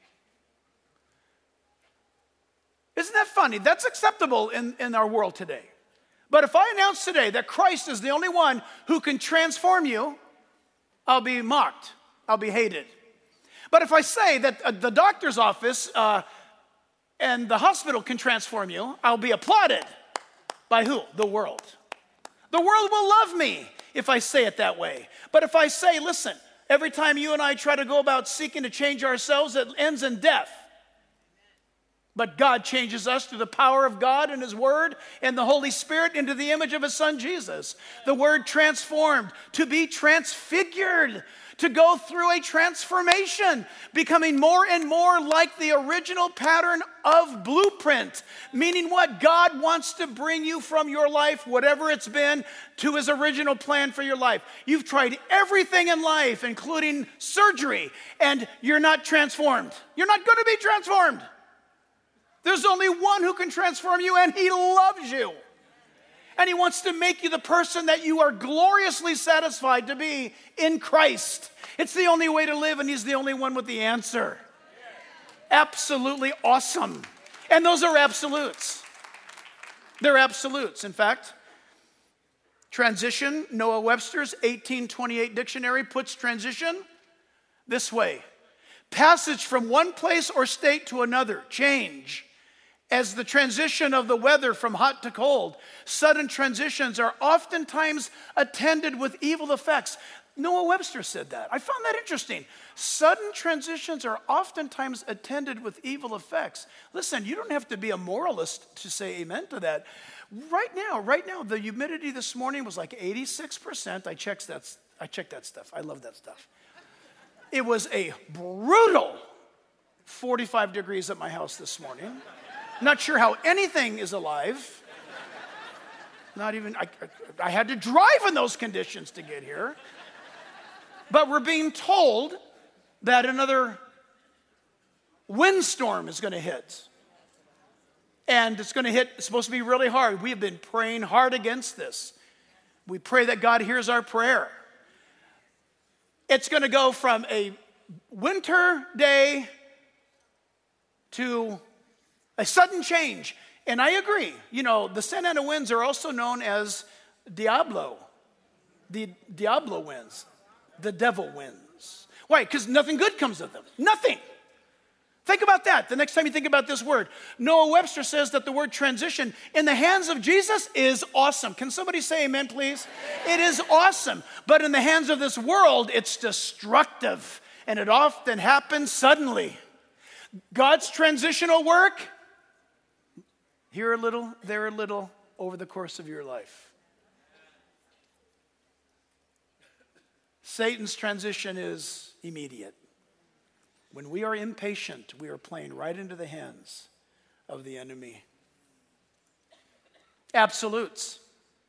Isn't that funny? That's acceptable in, in our world today. But if I announce today that Christ is the only one who can transform you, I'll be mocked. I'll be hated. But if I say that uh, the doctor's office uh, and the hospital can transform you, I'll be applauded. By who? The world. The world will love me if I say it that way. But if I say, listen, every time you and I try to go about seeking to change ourselves, it ends in death. But God changes us through the power of God and His Word and the Holy Spirit into the image of His Son, Jesus. The word transformed, to be transfigured, to go through a transformation, becoming more and more like the original pattern of blueprint. Meaning what? God wants to bring you from your life, whatever it's been, to His original plan for your life. You've tried everything in life, including surgery, and you're not transformed. You're not going to be transformed. There's only one who can transform you, and He loves you. And He wants to make you the person that you are gloriously satisfied to be in Christ. It's the only way to live, and He's the only one with the answer. Absolutely awesome. And those are absolutes. They're absolutes. In fact, transition, Noah Webster's eighteen twenty-eight dictionary puts transition this way. Passage from one place or state to another, change. as the transition of the weather from hot to cold, sudden transitions are oftentimes attended with evil effects. Noah Webster said that. I found that interesting. Sudden transitions are oftentimes attended with evil effects. Listen, you don't have to be a moralist to say amen to that. Right now, right now, the humidity this morning was like eighty-six percent. I checked that, I checked that stuff. I love that stuff. It was a brutal forty-five degrees at my house this morning. Not sure how anything is alive. Not even, I, I had to drive in those conditions to get here. But we're being told that another windstorm is going to hit. And it's going to hit, it's supposed to be really hard. We have been praying hard against this. We pray that God hears our prayer. It's going to go from a winter day to a sudden change. And I agree. You know, the Santa Ana winds are also known as Diablo. The Diablo winds. The devil winds. Why? Because nothing good comes of them. Nothing. Think about that the next time you think about this word. Noah Webster says that the word transition in the hands of Jesus is awesome. Can somebody say amen, please? It is awesome. But in the hands of this world, it's destructive. And it often happens suddenly. God's transitional work, here a little, there a little, over the course of your life. Satan's transition is immediate. When we are impatient, we are playing right into the hands of the enemy. Absolutes.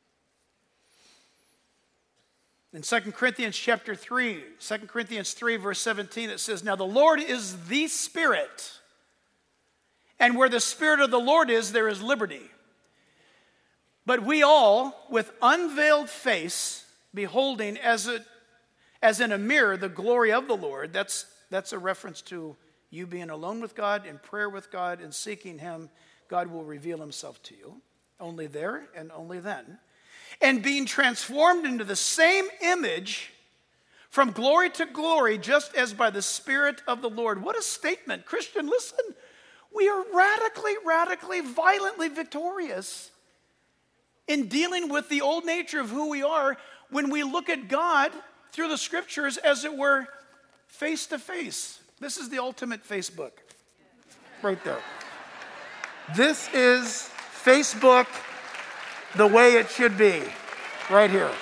In Second Corinthians chapter three, Second Corinthians three, verse seventeen, it says, "Now the Lord is the Spirit, and where the Spirit of the Lord is, there is liberty. But we all, with unveiled face, beholding as it as in a mirror the glory of the Lord," that's, that's a reference to you being alone with God, in prayer with God, and seeking Him. God will reveal Himself to you, only there and only then. "And being transformed into the same image from glory to glory, just as by the Spirit of the Lord." What a statement. Christian, listen. We are radically, radically, violently victorious in dealing with the old nature of who we are when we look at God through the scriptures, as it were, face to face. This is the ultimate Facebook. Right there. This is Facebook the way it should be. Right here.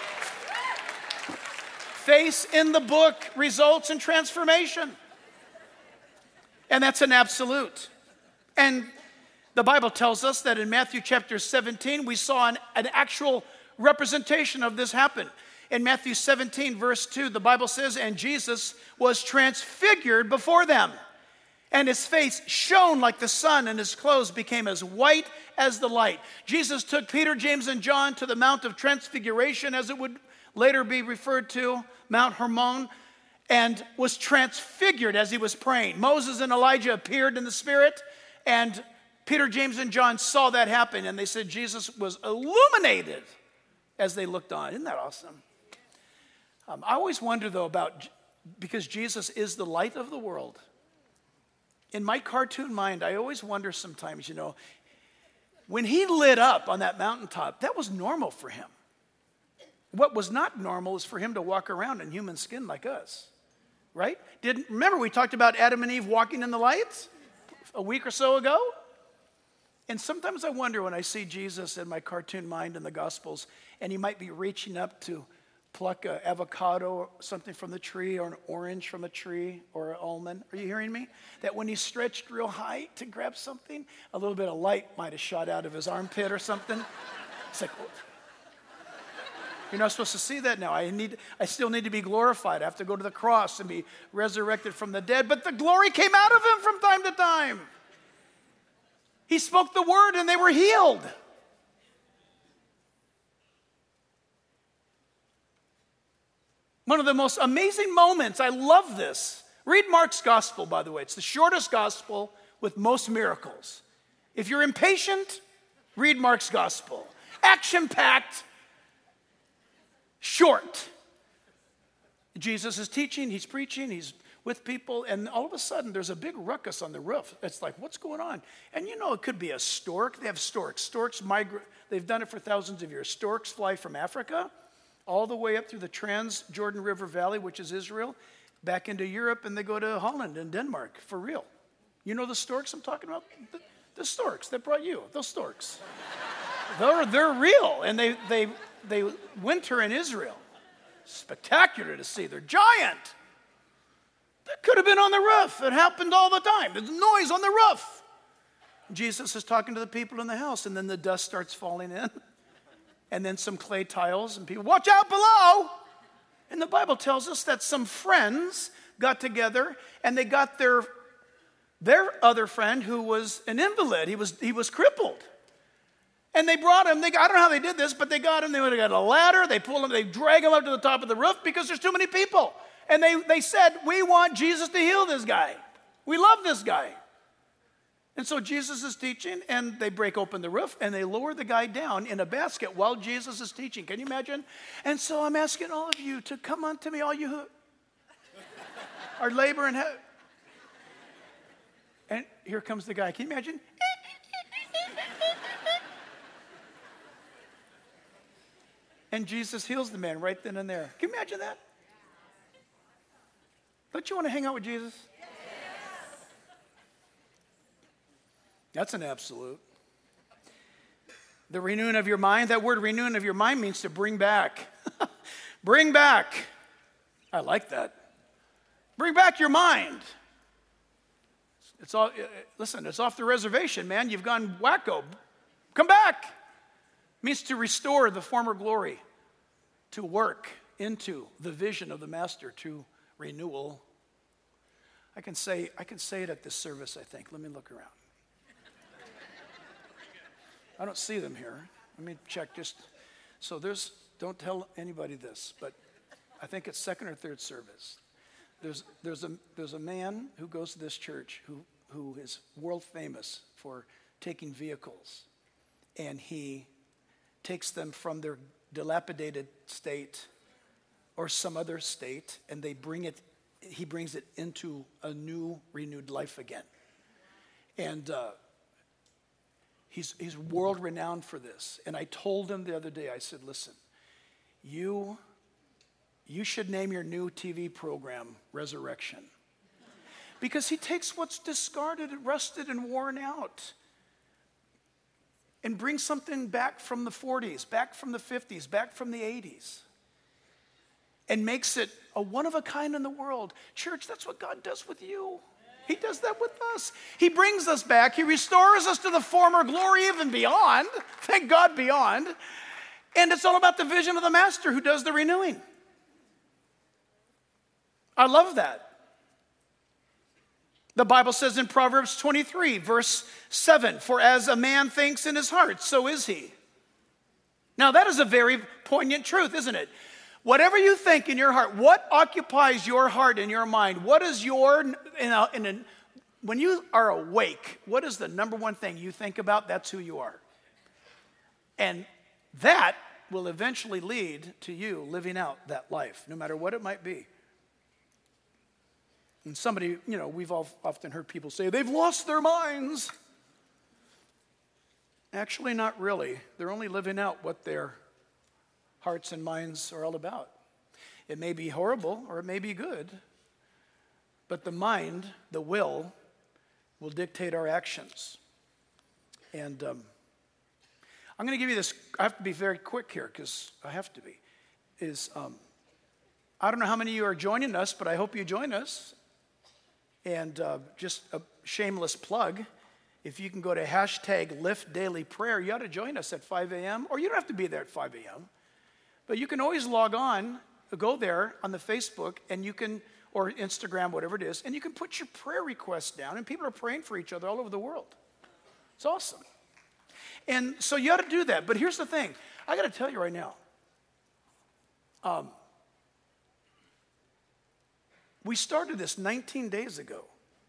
Face in the book results in transformation. And that's an absolute. And the Bible tells us that in Matthew chapter seventeen, we saw an, an actual representation of this happen. In Matthew seventeen, verse two, the Bible says, "And Jesus was transfigured before them, and his face shone like the sun, and his clothes became as white as the light." Jesus took Peter, James, and John to the Mount of Transfiguration, as it would later be referred to, Mount Hermon, and was transfigured as he was praying. Moses and Elijah appeared in the Spirit, and Peter, James, and John saw that happen, and they said Jesus was illuminated as they looked on. Isn't that awesome? Um, I always wonder, though, about, because Jesus is the light of the world. In my cartoon mind, I always wonder sometimes, you know, when he lit up on that mountaintop, that was normal for him. What was not normal is for him to walk around in human skin like us, right? Didn't remember we talked about Adam and Eve walking in the lights a week or so ago? And sometimes I wonder when I see Jesus in my cartoon mind in the Gospels, and he might be reaching up to pluck an avocado or something from the tree, or an orange from a tree, or an almond. Are you hearing me? That when he stretched real high to grab something, a little bit of light might have shot out of his armpit or something. It's like, oh. You're not supposed to see that now. I need. I still need to be glorified. I have to go to the cross and be resurrected from the dead. But the glory came out of him from time to time. He spoke the word and they were healed. One of the most amazing moments, I love this. Read Mark's gospel, by the way. It's the shortest gospel with most miracles. If you're impatient, read Mark's gospel. Action-packed, short. Jesus is teaching, he's preaching, he's with people, and all of a sudden there's a big ruckus on the roof. It's like, what's going on? And you know, it could be a stork. They have storks. Storks migrate. They've done it for thousands of years. Storks fly from Africa all the way up through the Trans-Jordan River Valley, which is Israel, back into Europe, and they go to Holland and Denmark, for real. You know the storks I'm talking about? The, the storks that brought you, those storks. they're, they're real, and they, they, they winter in Israel. Spectacular to see. They're giant. That could have been on the roof. It happened all the time. There's noise on the roof. Jesus is talking to the people in the house, and then the dust starts falling in. And then some clay tiles, and people, watch out below. And the Bible tells us that some friends got together, and they got their, their other friend who was an invalid. He was, he was crippled. And they brought him, they, I don't know how they did this, but they got him, they would have got a ladder, they pulled him, they drag him up to the top of the roof because there's too many people. And they, they said, we want Jesus to heal this guy. We love this guy. And so Jesus is teaching, and they break open the roof, and they lower the guy down in a basket while Jesus is teaching. Can you imagine? And so I'm asking all of you to come unto me, all you who are labor and have. And here comes the guy. Can you imagine? And Jesus heals the man right then and there. Can you imagine that? Don't you want to hang out with Jesus? Yes. That's an absolute. The renewing of your mind, that word renewing of your mind means to bring back. Bring back. I like that. Bring back your mind. It's all, listen, it's off the reservation, man. You've gone wacko. Come back. It means to restore the former glory, to work into the vision of the master, to renewal. I can say I can say it at this service, I think. Let me look around. I don't see them here. Let me check just. So there's, don't tell anybody this, but I think it's second or third service. There's there's a there's a man who goes to this church who who is world famous for taking vehicles, and he takes them from their dilapidated state or some other state, and they bring it, he brings it into a new, renewed life again. And uh, he's, he's world renowned for this. And I told him the other day, I said, listen, you, you should name your new T V program Resurrection. Because he takes what's discarded and rusted and worn out and brings something back from the forties, back from the fifties, back from the eighties, and makes it a one of a kind in the world. Church, that's what God does with you. He does that with us. He brings us back. He restores us to the former glory, even beyond. Thank God, beyond. And it's all about the vision of the master who does the renewing. I love that. The Bible says in Proverbs twenty-three, verse seven, for as a man thinks in his heart, so is he. Now that is a very poignant truth, isn't it? Whatever you think in your heart, what occupies your heart and your mind? What is your, in a, in a, when you are awake, what is the number one thing you think about? That's who you are. And that will eventually lead to you living out that life, no matter what it might be. And somebody, you know, we've all often heard people say, they've lost their minds. Actually, not really. They're only living out what their hearts and minds are all about. It may be horrible or it may be good, but the mind, the will, will dictate our actions. And um, I'm going to give you this, I have to be very quick here because I have to be, is um, I don't know how many of you are joining us, but I hope you join us. And uh, just a shameless plug, if you can go to hashtag Lift Daily Prayer, you ought to join us at five a.m. Or you don't have to be there at five a.m. But you can always log on, go there on the Facebook, and you can, or Instagram, whatever it is, and you can put your prayer requests down, and people are praying for each other all over the world. It's awesome. And so you ought to do that. But here's the thing. I got to tell you right now. Um, we started this nineteen days ago.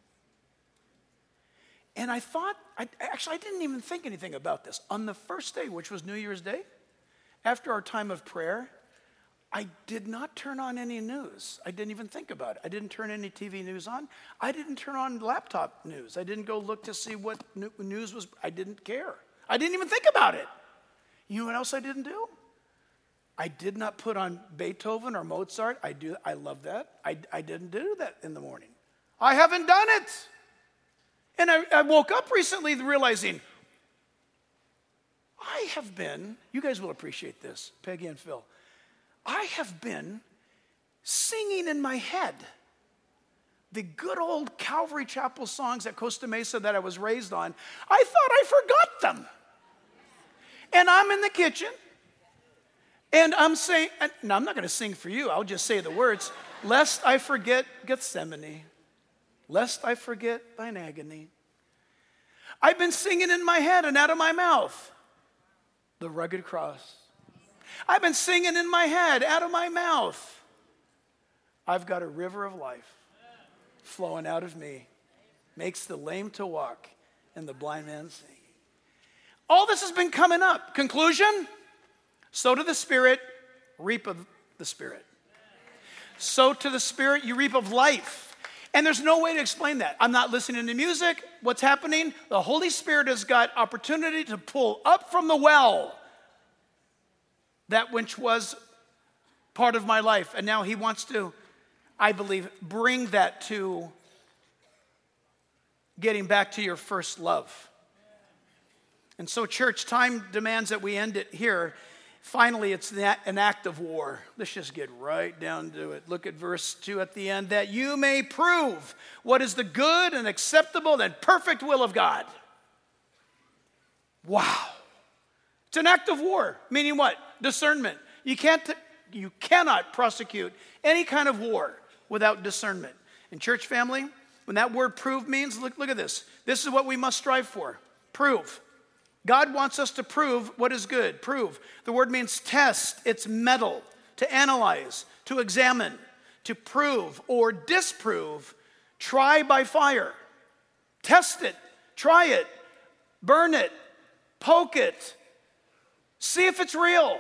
And I thought, I, actually, I didn't even think anything about this. On the first day, which was New Year's Day, after our time of prayer, I did not turn on any news. I didn't even think about it. I didn't turn any T V news on. I didn't turn on laptop news. I didn't go look to see what news was. I didn't care. I didn't even think about it. You know what else I didn't do? I did not put on Beethoven or Mozart. I do. I love that. I, I didn't do that in the morning. I haven't done it. And I, I woke up recently realizing I have been, you guys will appreciate this, Peggy and Phil. I have been singing in my head the good old Calvary Chapel songs at Costa Mesa that I was raised on. I thought I forgot them. And I'm in the kitchen, and I'm saying, and now I'm not going to sing for you, I'll just say the words, lest I forget Gethsemane, lest I forget thine agony. I've been singing in my head and out of my mouth, the rugged cross. I've been singing in my head, out of my mouth, I've got a river of life flowing out of me, makes the lame to walk and the blind man see. All this has been coming up. Conclusion, sow to the Spirit, reap of the Spirit. Sow to the Spirit, you reap of life. And there's no way to explain that. I'm not listening to music. What's happening? The Holy Spirit has got opportunity to pull up from the well that which was part of my life. And now he wants to, I believe, bring that to getting back to your first love. And so, church, time demands that we end it here. Finally, it's an act of war. Let's just get right down to it. Look at verse two at the end. That you may prove what is the good and acceptable and perfect will of God. Wow. It's an act of war. Meaning what? Discernment. You can't, you cannot prosecute any kind of war without discernment. And church family, when that word prove means, look, look at this. This is what we must strive for. Prove. God wants us to prove what is good. Prove. The word means test. It's meddle, to analyze, to examine, to prove or disprove. Try by fire. Test it. Try it. Burn it. Poke it. See if it's real.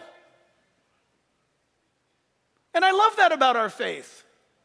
And I love that about our faith.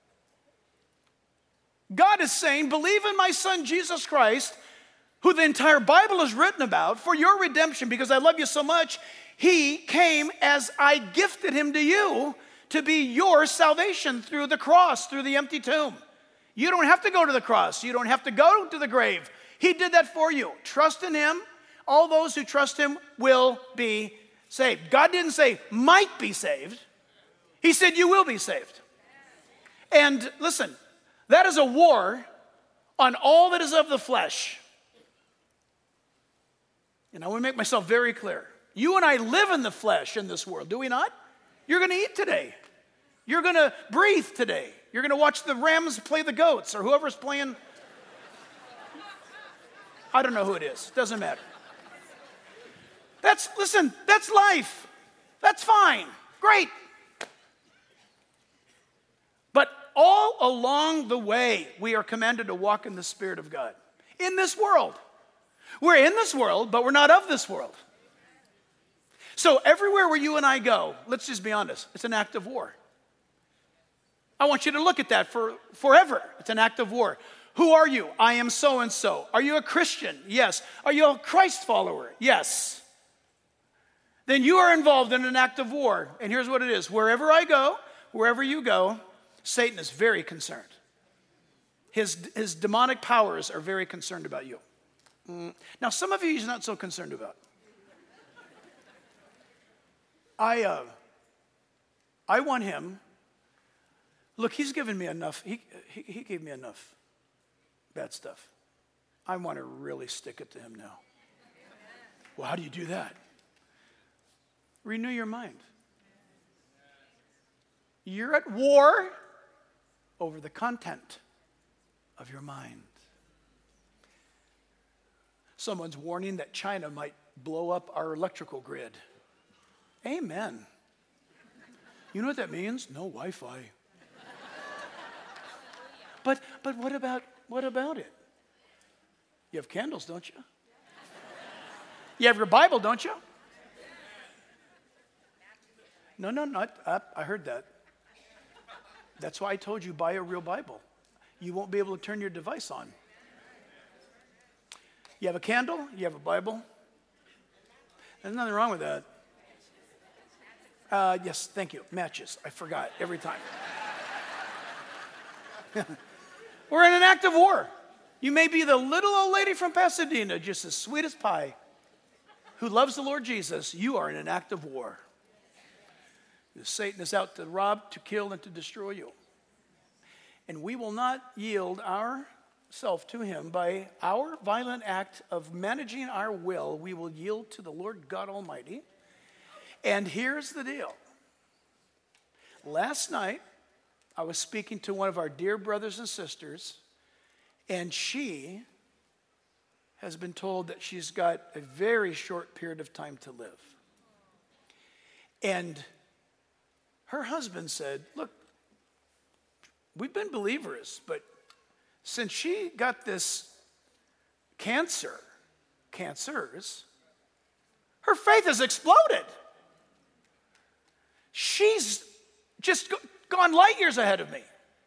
God is saying, believe in my Son, Jesus Christ, who the entire Bible is written about, for your redemption, because I love you so much. He came as I gifted him to you to be your salvation through the cross, through the empty tomb. You don't have to go to the cross. You don't have to go to the grave. He did that for you. Trust in him. All those who trust him will be saved. God didn't say might be saved. He said you will be saved. And listen, that is a war on all that is of the flesh. And I want to make myself very clear. You and I live in the flesh in this world, do we not? You're going to eat today. You're going to breathe today. You're going to watch the Rams play the Goats or whoever's playing. I don't know who it is. Doesn't matter. That's, listen, that's life. That's fine. Great. But all along the way, we are commanded to walk in the Spirit of God. In this world. We're in this world, but we're not of this world. So everywhere where you and I go, let's just be honest, it's an act of war. I want you to look at that for forever. It's an act of war. Who are you? I am so-and-so. Are you a Christian? Yes. Are you a Christ follower? Yes. Then you are involved in an act of war. And here's what it is. Wherever I go, wherever you go, Satan is very concerned. His, his demonic powers are very concerned about you. Mm. Now, some of you he's not so concerned about. I, uh, I want him. Look, he's given me enough. He, he, he gave me enough bad stuff. I want to really stick it to him now. Well, how do you do that? Renew your mind. You're at war over the content of your mind. Someone's warning that China might blow up our electrical grid. Amen. You know what that means? No Wi-Fi. But but what about what about it? You have candles, don't you? You have your Bible, don't you? No, no, not up. I heard that. That's why I told you buy a real Bible. You won't be able to turn your device on. You have a candle, you have a Bible. There's nothing wrong with that. Uh, yes, thank you. Matches. I forgot every time. We're in an active war. You may be the little old lady from Pasadena, just as sweet as pie, who loves the Lord Jesus. You are in an active war. Satan is out to rob, to kill, and to destroy you. And we will not yield ourself to him by our violent act of managing our will. We will yield to the Lord God Almighty. And here's the deal. Last night, I was speaking to one of our dear brothers and sisters, and she has been told that she's got a very short period of time to live. And her husband said, look, we've been believers, but since she got this cancer, cancers, her faith has exploded. She's just gone light years ahead of me.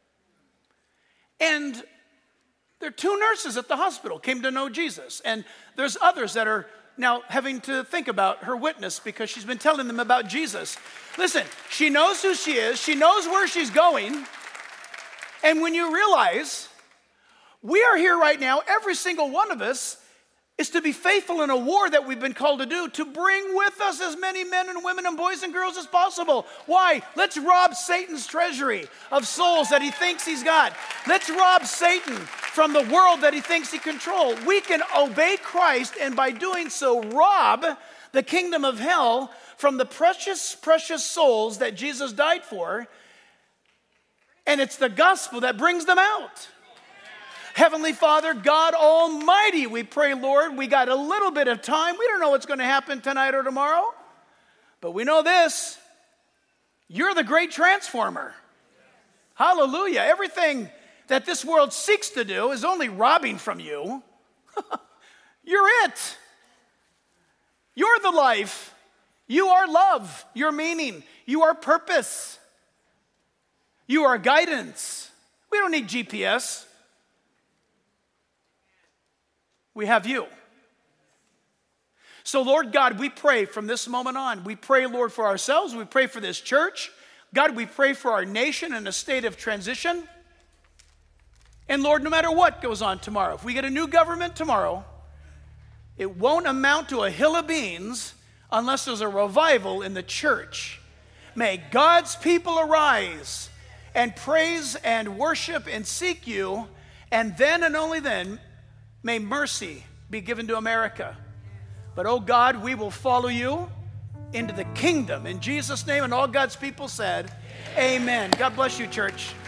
And there are two nurses at the hospital came to know Jesus. And there's others that are now having to think about her witness because she's been telling them about Jesus. Listen, she knows who she is. She knows where she's going. And when you realize we are here right now, every single one of us is to be faithful in a war that we've been called to do, to bring with us as many men and women and boys and girls as possible. Why? Let's rob Satan's treasury of souls that he thinks he's got. Let's rob Satan from the world that he thinks he controls. We can obey Christ and by doing so rob the kingdom of hell from the precious, precious souls that Jesus died for. And it's the gospel that brings them out. Heavenly Father, God Almighty, we pray, Lord, we got a little bit of time. We don't know what's going to happen tonight or tomorrow. But we know this. You're the great transformer. Hallelujah. Everything that this world seeks to do is only robbing from you. You're it. You're the life. You are love. You're meaning. You are purpose. You are guidance. We don't need G P S. We have you. So, Lord God, we pray from this moment on. We pray, Lord, for ourselves. We pray for this church. God, we pray for our nation in a state of transition. And, Lord, no matter what goes on tomorrow, if we get a new government tomorrow, it won't amount to a hill of beans unless there's a revival in the church. May God's people arise and praise and worship and seek you, and then and only then, may mercy be given to America. But, oh God, we will follow you into the kingdom. In Jesus' name, and all God's people said, amen. God bless you, church.